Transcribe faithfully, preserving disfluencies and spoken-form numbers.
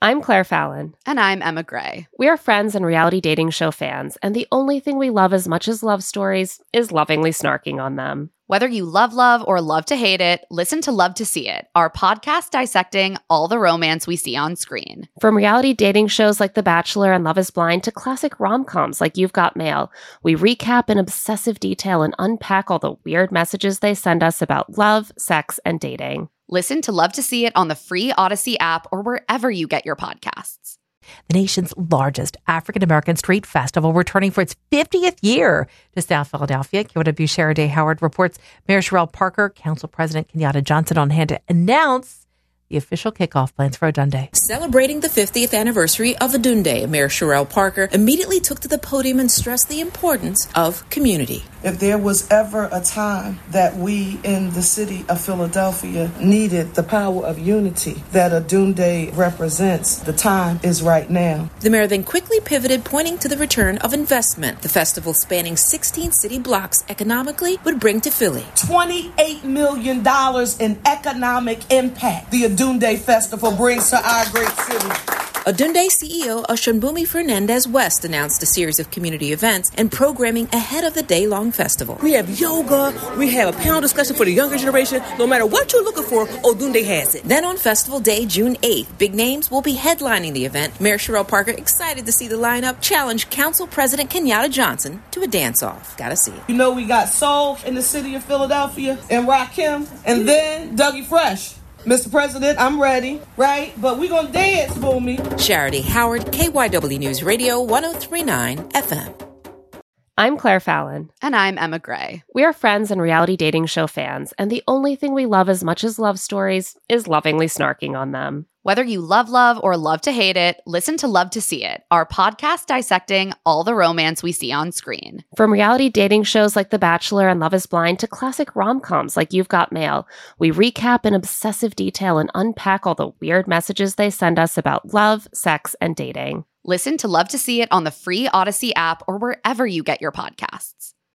I'm Claire Fallon. And I'm Emma Gray. We are friends and reality dating show fans, and the only thing we love as much as love stories is lovingly snarking on them. Whether you love love or love to hate it, listen to Love to See It, our podcast dissecting all the romance we see on screen. From reality dating shows like The Bachelor and Love is Blind to classic rom-coms like You've Got Mail, we recap in obsessive detail and unpack all the weird messages they send us about love, sex, and dating. Listen to Love to See It on the free Odyssey app or wherever you get your podcasts. The nation's largest African-American street festival returning for its fiftieth year to South Philadelphia. Q W Shara Howard reports Mayor Sherrell Parker, Council President Kenyatta Johnson on hand to announce the official kickoff plans for Odunde. Celebrating the fiftieth anniversary of Odunde, Mayor Sherrell Parker immediately took to the podium and stressed the importance of community. If there was ever a time that we in the city of Philadelphia needed the power of unity that Odunde represents, the time is right now. The mayor then quickly pivoted, pointing to the return of investment. The festival, spanning sixteen city blocks economically, would bring to Philly twenty-eight million dollars in economic impact the Odunde Festival brings to our great city. Odunde C E O Oshunbumi Fernandez West announced a series of community events and programming ahead of the day-long festival. We have yoga, we have a panel discussion for the younger generation. No matter what you're looking for, Odunde has it. Then on Festival Day, June eighth, big names will be headlining the event. Mayor Sherrell Parker, excited to see the lineup, challenged Council President Kenyatta Johnson to a dance-off. Gotta see it. You know, we got Soul in the city of Philadelphia and Rakim, and then Dougie Fresh. Mister President, I'm ready, right? But we're going to dance, Boomy. Shara Howard, K Y W News Radio, one oh three point nine F M. I'm Claire Fallon. And I'm Emma Gray. We are friends and reality dating show fans, and the only thing we love as much as love stories is lovingly snarking on them. Whether you love love or love to hate it, listen to Love to See It, our podcast dissecting all the romance we see on screen. From reality dating shows like The Bachelor and Love is Blind to classic rom-coms like You've Got Mail, we recap in obsessive detail and unpack all the weird messages they send us about love, sex, and dating. Listen to Love to See It on the free Odyssey app or wherever you get your podcasts.